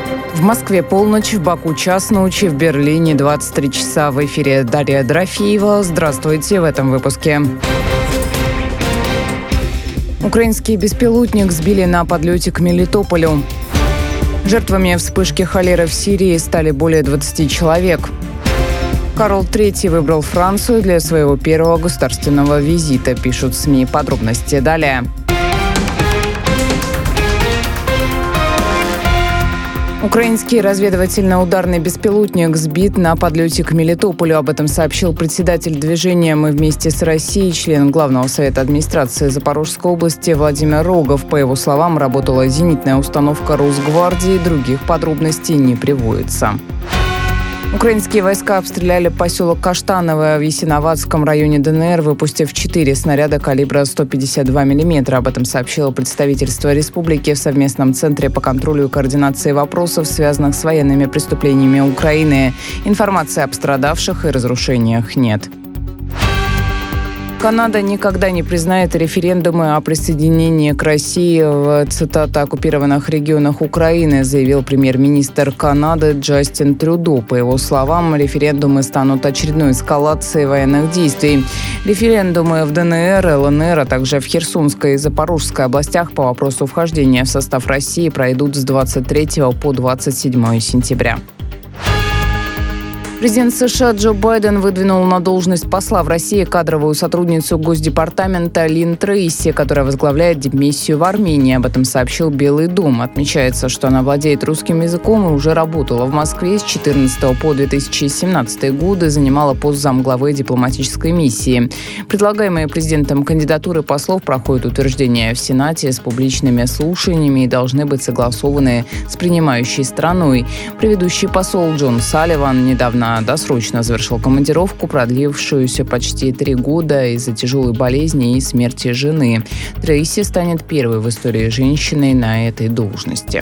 В Москве полночь, в Баку час ночи, в Берлине 23 часа. В эфире Дарья Дорофеева. Здравствуйте в этом выпуске. Украинский беспилотник сбили на подлете к Мелитополю. Жертвами вспышки холеры в Сирии стали более 20 человек. Карл III выбрал Францию для своего первого государственного визита, пишут СМИ. Подробности далее. Украинский разведывательно-ударный беспилотник сбит на подлете к Мелитополю. Об этом сообщил председатель движения «Мы вместе с Россией», член Главного совета администрации Запорожской области Владимир Рогов. По его словам, работала зенитная установка Росгвардии. Других подробностей не приводится. Украинские войска обстреляли поселок Каштановое в Ясиноватском районе ДНР, выпустив 4 снаряда калибра 152 мм. Об этом сообщило представительство республики в совместном центре по контролю и координации вопросов, связанных с военными преступлениями Украины. Информации о пострадавших и разрушениях нет. Канада никогда не признает референдумы о присоединении к России в, цитата, оккупированных регионах Украины, заявил премьер-министр Канады Джастин Трюдо. По его словам, референдумы станут очередной эскалацией военных действий. Референдумы в ДНР, ЛНР, а также в Херсонской и Запорожской областях по вопросу вхождения в состав России пройдут с 23 по 27 сентября. Президент США Джо Байден выдвинул на должность посла в России кадровую сотрудницу Госдепартамента Лин Трейси, которая возглавляет дипмиссию в Армении. Об этом сообщил Белый дом. Отмечается, что она владеет русским языком и уже работала в Москве с 2014 по 2017 годы, занимала пост замглавы дипломатической миссии. Предлагаемые президентом кандидатуры послов проходят утверждение в Сенате с публичными слушаниями и должны быть согласованы с принимающей страной. Предыдущий посол Джон Салливан недавно досрочно завершил командировку, продлившуюся почти 3 года из-за тяжелой болезни и смерти жены. Трейси станет первой в истории женщиной на этой должности.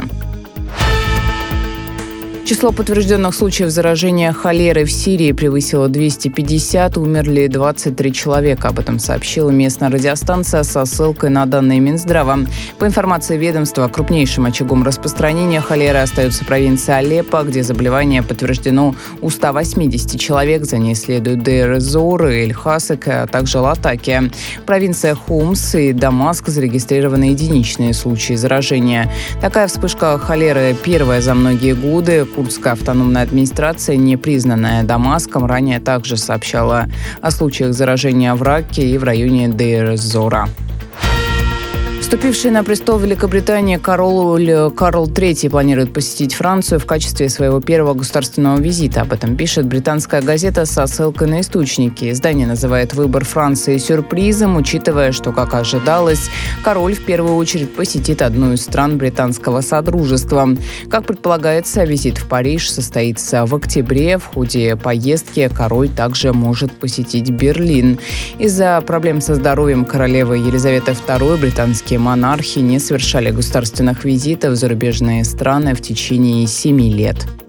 Число подтвержденных случаев заражения холерой в Сирии превысило 250, умерли 23 человека. Об этом сообщила местная радиостанция со ссылкой на данные Минздрава. По информации ведомства, крупнейшим очагом распространения холеры остается провинция Алеппо, где заболевание подтверждено у 180 человек. За ней следуют Дейр-эз-Зор, Эль-Хасак, а также Латакия. В провинциях Хомс и Дамаск зарегистрированы единичные случаи заражения. Такая вспышка холеры первая за многие годы. Курдская автономная администрация, не признанная Дамаском, ранее также сообщала о случаях заражения в Ракке и в районе Дейр-эз-Зора. Вступивший на престол Великобритании Карл III планирует посетить Францию в качестве своего первого государственного визита. Об этом пишет британская газета со ссылкой на источники. Издание называет выбор Франции сюрпризом, учитывая, что, как ожидалось, король в первую очередь посетит одну из стран британского содружества. Как предполагается, визит в Париж состоится в октябре. В ходе поездки король также может посетить Берлин. Из-за проблем со здоровьем королевы Елизаветы II британские монархи не совершали государственных визитов в зарубежные страны в течение 7 лет.